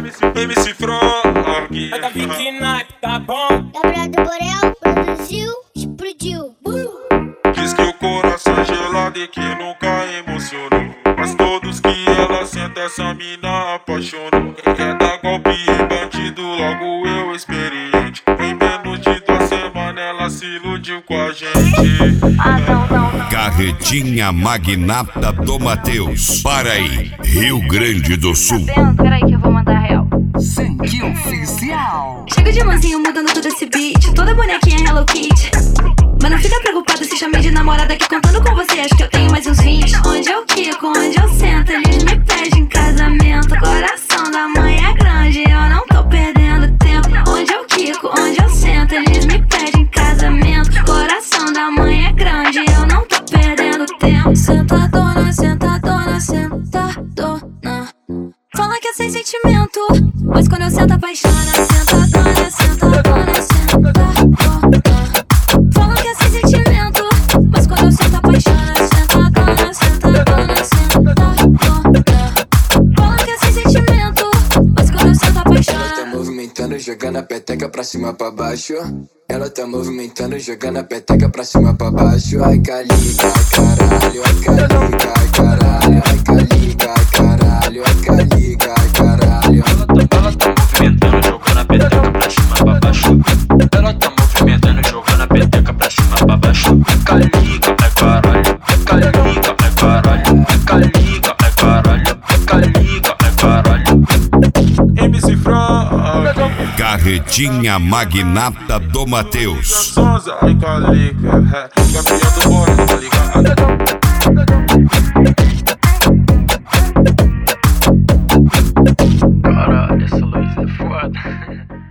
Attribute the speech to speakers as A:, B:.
A: MC Frog.
B: Vai dar pique na, tá bom?
C: Gabriel do Borel produziu, explodiu.
A: Diz que o coração é gelado e que nunca emocionou, mas todos que ela senta essa mina apaixonou. Quer dar golpe em bandido, logo eu experiente. Em menos de 2 semanas ela se iludiu com a gente.
D: Carretinha Magnata do Mateus, Paraí, Rio Grande do Sul.
E: Peraí que eu vou mandar real.
F: Sangue oficial.
E: Chega de mansinho mudando todo esse beat, toda bonequinha Hello Kitty. Mas não fica preocupado se chamei de namorada, que contando com você acho que eu tenho mais uns 20. Onde eu quico, onde eu sento, eles me pedem casamento. Coração da mãe é grande, eu não tô perdendo tempo. Onde eu quico, onde eu sento, eles me pedem casamento. Coração da mãe é grande, eu não tô perdendo tempo. Sentadona, sentadona, sentadona. Fala que é sem sentimento, mas quando eu sento apaixona. Sentadona, sentadona, sentadona. Fala que é sem sentimento, mas quando eu sento apaixona. Sentadona, sentadona, sentadona. Fala que é sem sentimento, mas quando eu sento apaixona.
G: Ela tá movimentando, jogando a peteca pra cima pra baixo. Ela tá movimentando, jogando a peteca pra cima pra baixo. Ai calica, ai caralho, ai calica, ai caralho, ai calica, ai caralho, ai calica, ai caralho.
H: Ela tá movimentando, jogando a peteca pra cima pra baixo. Ela tá movimentando, jogando a peteca pra cima pra baixo. Calica, ai caralho, calica, ai caralho, calica, ai caralho, calica, ai caralho.
A: MC Frog.
D: Carretinha Magnata do Mateus.
A: Sonza, ai calica, Gabriel do Borel, tá ligado?
H: Caralho, essa luz é foda.